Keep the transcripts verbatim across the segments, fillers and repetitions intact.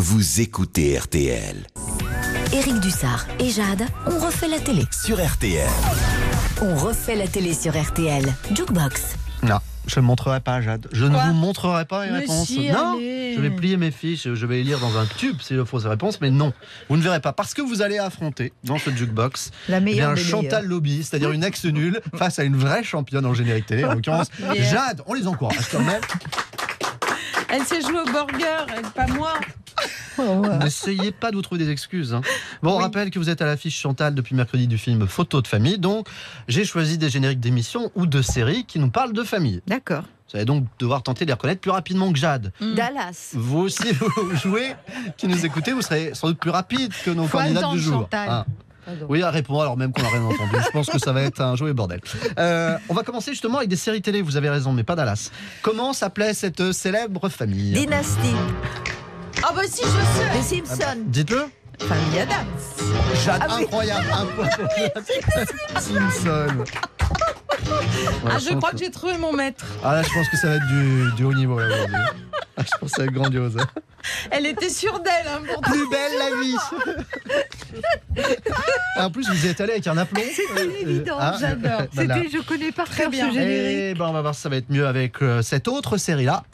vous écoutez R T L. Éric Dussard et Jade ont refait la télé. Sur R T L. On refait la télé sur R T L. Jukebox. Non, je ne montrerai pas, Jade. Je Quoi ne vous montrerai pas les Mais réponses. si, non, allez. je vais plier mes fiches, je vais les lire dans un tube s'il faut ces réponses, mais non, vous ne verrez pas. Parce que vous allez affronter, dans ce jukebox, La meilleure bien des Chantal meilleures. Lobby, c'est-à-dire une ex-nulle, face à une vraie championne en générique télé, en l'occurrence. Mais- Jade, on les encourage quand même. Elle s'est jouée au burger, elle, pas moi. N'essayez pas de vous trouver des excuses. hein. Bon, on rappelle que vous êtes à l'affiche Chantal depuis mercredi du film Photo de famille. Donc, j'ai choisi des génériques d'émissions ou de séries qui nous parlent de famille. D'accord. Vous allez donc devoir tenter de les reconnaître plus rapidement que Jade. Dallas. Vous aussi, vous jouez, qui nous écoutez, vous serez sans doute plus rapide que nos Faut candidats attendre du jour. Chantal. Ah. Pardon. Oui, à répondre alors même qu'on n'a rien entendu. Je pense que ça va être un jeu et bordel. Euh, on va commencer justement avec des séries télé, vous avez raison, mais pas Dallas. Comment s'appelait cette célèbre famille? Dynastie. Ah bah si, je sais. Les Simpsons. Dites-le. Famille Adams. Jade, Ah oui. incroyable. Un point pour Jade. Simpson. Ah, je crois que j'ai trouvé mon maître. Ah là, je pense que ça va être du, du haut niveau là, aujourd'hui. Ah, je pense que ça va être grandiose. Elle était sûre d'elle. Hein, pour Plus belle la vie. En plus, vous y êtes allé avec un aplomb. C'était évident, Ah, j'adore. voilà. je connais par Très bien. Et ben on va voir si ça va être mieux avec euh, cette autre série là.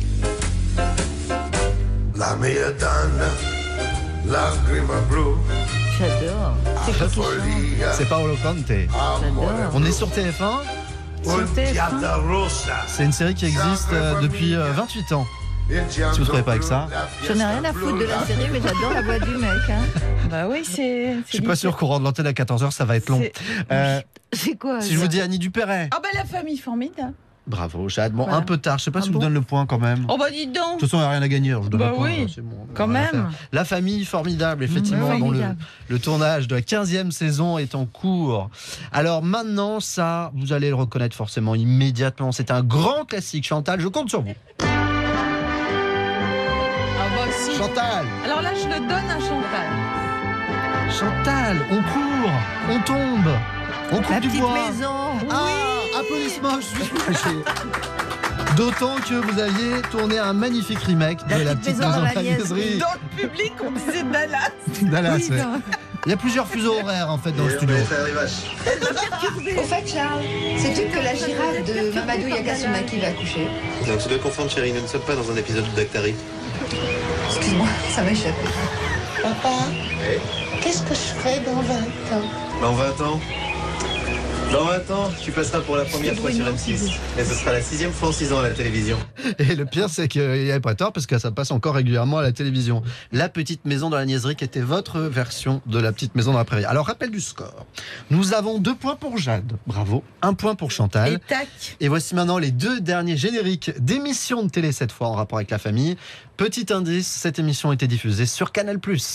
La mia donna, lacrima blu, J'adore. C'est quoi qui chante? follia, C'est Paolo Conte. amore, On est sur T F un. Piazza Rossa. C'est une série qui existe euh, depuis euh, vingt-huit ans. Si vous trouvez pas avec ça. J'en ai rien à foutre de la série, mais j'adore la voix du mec. Hein. Bah oui, c'est. Je suis pas sûr qu'on rende l'antenne à quatorze heures, ça va être long. C'est- Euh, C'est quoi si je vous dis Annie Dupéret. Ah bah la famille formidable. Bravo, Jade. Bon, Voilà. un peu tard. Je sais pas Ah si je bon vous donne le point quand même. Oh bah dis donc. De toute façon, il n'y a rien à gagner. Je donne Bah le point, oui, c'est bon, on a quand rien à même. faire. La famille formidable, effectivement, Mmh, dont le, formidable. le tournage de la quinzième saison est en cours. Alors maintenant, ça, vous allez le reconnaître forcément immédiatement. C'est un grand classique. Chantal, je compte sur vous. Ah bah si. Chantal, Alors là, je le donne à Chantal. Chantal, on court, on tombe, on coupe La du petite bois. maison. Ah, applaudissements, je suis soulagé. D'autant que vous aviez tourné un magnifique remake de La petite maison dans la niaiserie. Dans le public, on disait Dallas. Dallas, Oui, ouais. non. Il y a plusieurs fuseaux horaires en fait dans le studio. Au fait, Charles, sais-tu que la girafe de Mamadou Yakasuma qui va accoucher? Donc tu dois confondre, chérie, nous ne sommes pas dans un épisode de Dactari. Excuse-moi, ça m'a échappé. Papa, qu'est-ce que je ferai dans vingt ans? Dans vingt ans Dans vingt ans, tu passeras pour la première fois sur M six. Et ce sera la sixième fois en six ans à la télévision. Et le pire, c'est qu'il n'y avait pas tort parce que ça passe encore régulièrement à la télévision. La petite maison dans la niaiserie qui était votre version de La petite maison dans la prairie. Alors, rappel du score. Nous avons deux points pour Jade. Bravo. Un point pour Chantal. Et tac. Et voici maintenant les deux derniers génériques d'émissions de télé, cette fois en rapport avec la famille. Petit indice, cette émission a été diffusée sur Canal plus.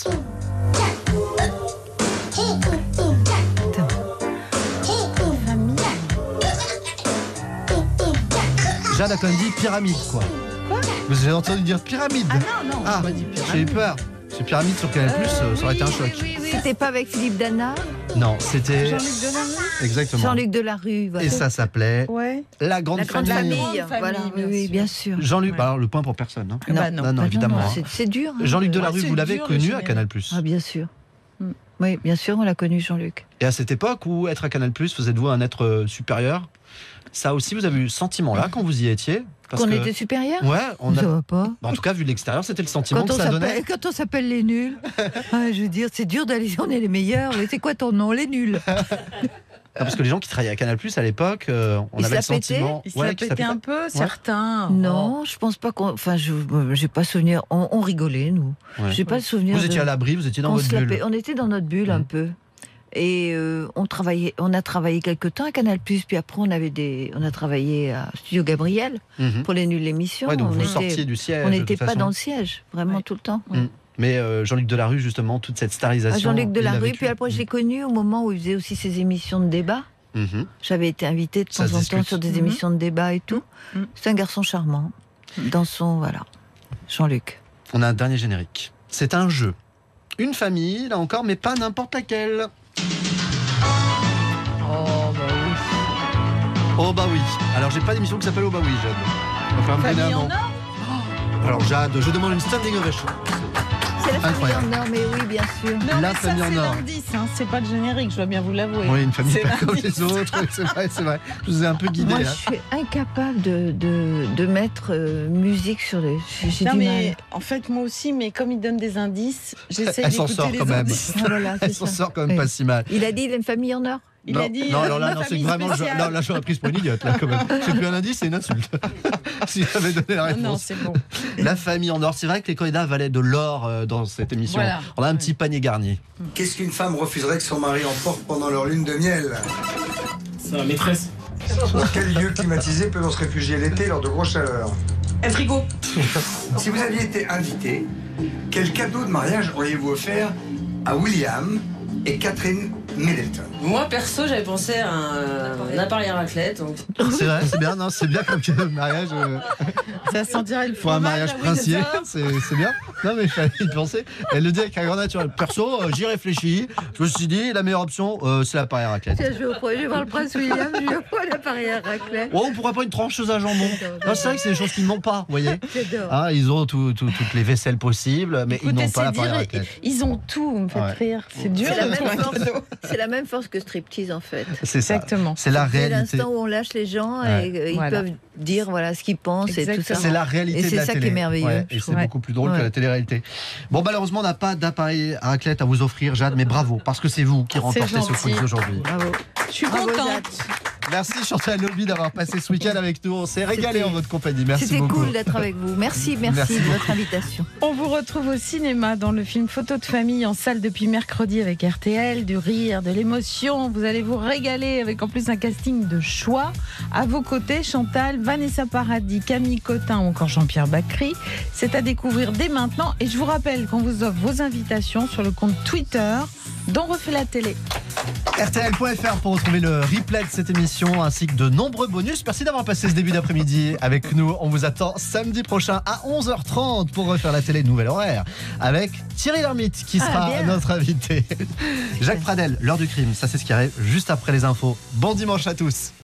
Jade a quand même dit pyramide, quoi. Vous avez entendu dire pyramide? Ah non, non, Ah, on m'a dit pyramide. j'ai eu peur. C'est pyramide sur Canal plus, Euh, ça aurait été un oui, choc. oui, oui. C'était pas avec Philippe Dana, Non, c'était... Jean-Luc Delarue. Exactement. Jean-Luc Delarue. Voilà. Et ça s'appelait Ouais. La Grande La grande Famille. famille. La grande Voilà, famille, oui, bien oui, sûr. bien sûr. Jean-Luc, Ouais. bah alors le point pour personne. hein. Ah bah non. non, non, Ah évidemment. non, hein. C'est, c'est dur. hein. Jean-Luc Ouais, Delarue, c'est vous l'avez dur, le connu à générique. Canal plus. Ah, bien sûr. Mm. Oui, bien sûr, on l'a connu, Jean-Luc. Et à cette époque où être à Canal plus, vous êtes-vous un être euh, supérieur? Ça aussi, vous avez eu ce sentiment-là quand vous y étiez? Parce Qu'on que- était supérieur? Ouais, on Ça a... va pas. en tout cas, vu de l'extérieur, c'était le sentiment Quand que on, ça donnait. s'appelle, quand on s'appelle les nuls, ah, je veux dire, c'est dur d'aller, on est les meilleurs. Mais c'est quoi ton nom, les nuls? Non, parce que les gens qui travaillaient à Canal plus à l'époque, euh, on Ils avait le se la pétaient sentiment. Il se Ouais, la qui pétait s'appelait- un peu, certains. Non, je pense pas qu'on. Enfin, je j'ai pas souvenir. On, on rigolait, nous. Ouais. J'ai pas le souvenir. Vous de- étiez à l'abri, vous étiez dans on votre se la bulle. pé- On était dans notre bulle Mhm. un peu. Et euh, on travaillait, on a travaillé quelque temps à Canal+, puis après on avait des, on a travaillé à Studio Gabriel Mhm. pour les nuls l'émission. Ouais, donc on vous était- sortiez du siège. on de n'était toute pas façon. dans le siège, vraiment Ouais. tout le temps. Mm. Mais euh, Jean-Luc Delarue, justement, toute cette starisation. Ah, Jean-Luc il l'a Delarue, vécu. puis après je l'ai connu au moment où il faisait aussi ses émissions de débat. Mhm. J'avais été invitée de Ça temps se en temps discute. sur des Mhm. émissions de débat et tout. Mhm. C'est un garçon charmant. Dans son, voilà, Jean-Luc. On a un dernier générique. C'est un jeu. Une famille, là encore, mais pas n'importe laquelle. Oh, bah oui. Oh bah oui. Alors j'ai pas d'émission qui s'appelle Oh bah oui, Jade. On va faire un Famille petit en avant. or. Alors Jade, je demande une standing ovation. C'est la famille Incroyable. en or, mais oui, bien sûr. Non, La mais ça, famille en c'est or. l'indice, hein, c'est pas le générique, je dois bien vous l'avouer. Oui, une famille C'est pas comme l'indice. les autres. C'est vrai, c'est vrai. Je vous ai un peu guidé. Moi, hein. je suis incapable de, de, de mettre euh, musique sur les. J'ai j'ai Non, du mais mal. en fait, moi aussi, mais comme il donne des indices, j'essaie Elle s'en d'écouter sort les quand même. indices. Ah, voilà, c'est Elle s'en ça. sort quand même Oui. pas si mal. Il a dit il a une famille en or. Il non, a dit. non, euh, alors là, une non, c'est famille vraiment. Je, spéciale. là, là, j'aurais prise pour une idiote, là, quand même. C'est plus un indice, c'est une insulte. Si j'avais donné la Ah réponse. non, c'est bon. La famille en or. C'est vrai que les candidats valaient de l'or euh, dans cette émission. Voilà. On a un petit panier garni. Qu'est-ce qu'une femme refuserait que son mari emporte pendant leur lune de miel? Sa maîtresse. Dans quel lieu climatisé peut-on se réfugier l'été lors de grosses chaleurs? Un frigo. Si vous aviez été invité, quel cadeau de mariage auriez-vous offert à William et Catherine Middleton? Moi, perso, j'avais pensé à un, un appareil à raclette. Donc... C'est vrai, c'est bien, non, c'est bien comme cadeau de mariage. euh, Ça sentirait le Pour un fromage, mariage ah oui, c'est princier, ça. c'est c'est bien. Non, mais il fallait y penser. Elle le dit avec un grand naturel. Perso, euh, j'y réfléchis. Je me suis dit, la meilleure option, euh, c'est l'appareil à raclette. Tiens, je vais, au, je vais voir le prince William, je vais voir l'appareil à raclette. Oh, pourquoi pas une trancheuse à jambon? Non, c'est vrai que c'est des choses qui ne manquent pas, vous voyez. J'adore. Hein, ils ont tout- tout- toutes les vaisselles possibles, mais ils Écoutez, n'ont pas c'est l'appareil à dire, raclette. ils ont tout, vous me faites Ouais. rire. C'est dur C'est la, de même trouver un force, cadeau. c'est la même force que striptease en fait. C'est ça. Exactement. C'est la C'est réalité. l'instant où on lâche les gens Ouais. et euh, ils Voilà. peuvent dire voilà ce qu'ils pensent et tout ça. Exactement. C'est la réalité Et de c'est la ça qui télé. est merveilleux, Ouais, je et c'est trouve. beaucoup plus drôle que Ouais. la télé-réalité. Bon, malheureusement, on n'a pas d'appareil à raclette à vous offrir, Jade, mais bravo, parce que c'est vous qui remportez ce gentil. quiz aujourd'hui. Bravo. Je suis Bravo, contente. Jade. Merci Chantal Lobby d'avoir passé ce week-end avec nous. On s'est régalé en votre compagnie. Merci C'était beaucoup. cool d'être avec vous. Merci, merci, Merci de beaucoup. votre invitation. On vous retrouve au cinéma dans le film Photo de famille en salle depuis mercredi avec R T L, du rire, de l'émotion. Vous allez vous régaler avec en plus un casting de choix. À vos côtés, Chantal, Vanessa Paradis, Camille Cotin ou encore Jean-Pierre Bacry. C'est à découvrir dès maintenant. Et je vous rappelle qu'on vous offre vos invitations sur le compte Twitter dont refait la télé. R T L point F R pour retrouver le replay de cette émission ainsi que de nombreux bonus. Merci d'avoir passé ce début d'après-midi avec nous. On vous attend samedi prochain à onze heures trente pour refaire la télé nouvelle horaire avec Thierry Lhermitte qui Ah, sera bien. notre invité. Jacques Pradel, l'heure du crime, ça c'est ce qui arrive juste après les infos. Bon dimanche à tous.